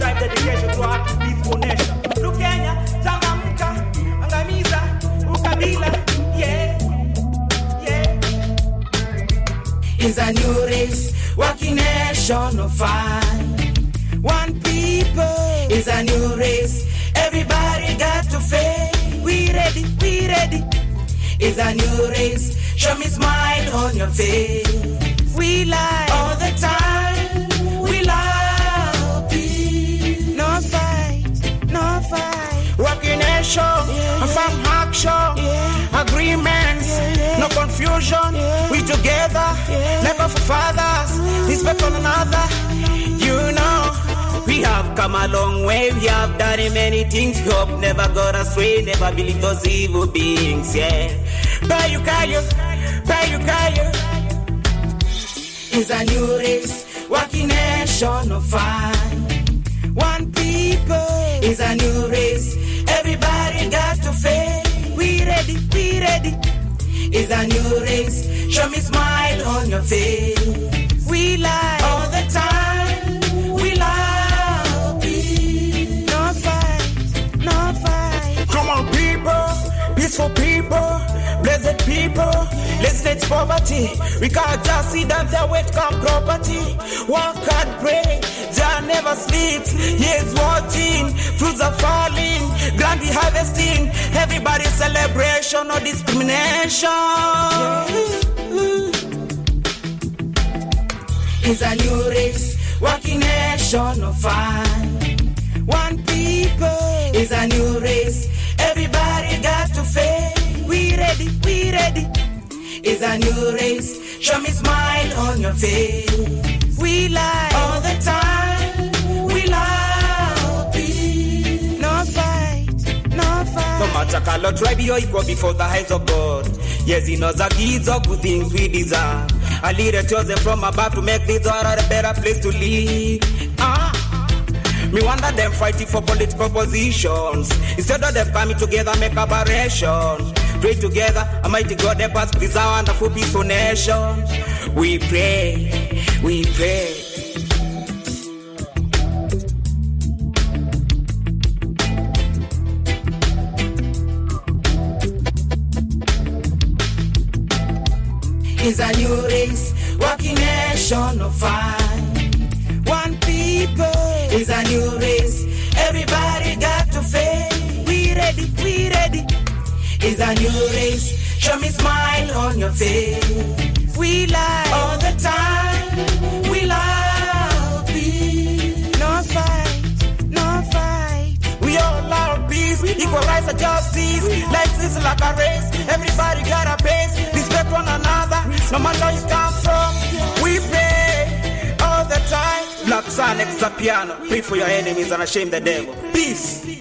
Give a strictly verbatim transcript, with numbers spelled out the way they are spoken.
drive dedication to our peaceful nation. Look Kenya, changamka, angamiza ukabila. Yeah, yeah. It's a new race, working nation of fine. One people. It's a new race, everybody got to face. We ready, we ready. It's a new race, show me smile on your face. We lie all the time, we love peace. No fight, no fight. Working nation, yeah, from yeah. action, yeah. agreements, yeah, yeah. no confusion. Yeah. We together, yeah. never for fathers, respect one another. You know, we have come a long way. We have done many things. Hope never got astray. Never believe those evil beings. Yeah. Bayukayo, Bayukayo. It's a new race, working nation of fine. One people. It's a new race, everybody got to face. We ready, we ready. It's a new race, show me smile on your face. We lie all the time, we love peace. No fight, no fight. Come on people, peaceful people, blessed people. Let's let poverty. We can't just see them their weight come property. Work hard, pray, Jah never sleeps. He is watching, fruits are falling, grand harvesting. Everybody celebration, no discrimination. It's a new race, working nation of fine. One people. It's a new race, everybody got to face. We ready, we ready. It's a new race, show me smile on your face. We lie all the time, we love peace. No fight, no fight. No matter color, tribe, you're equal before the eyes of God. Yes, he knows the kids of good things we deserve. A leader chosen from above to make this world a better place to live. Ah. Me wonder them fighting for political positions. Instead of them coming together, make aberration. Pray together, a mighty God help us preserve our wonderful peaceful nation. We pray, we pray. It's a new race, working nation of fine. One people. It's a new race, everybody got to face. We ready, we ready. It's a new race, show me smile on your face. We lie all the time, we love peace. No fight, no fight. We all love peace, equal rights and justice. Life is like a race, everybody got a pace. Respect one another, no matter where you come from. We pray all the time. Black Sun, extra piano. Pray for your enemies and shame the devil. Peace.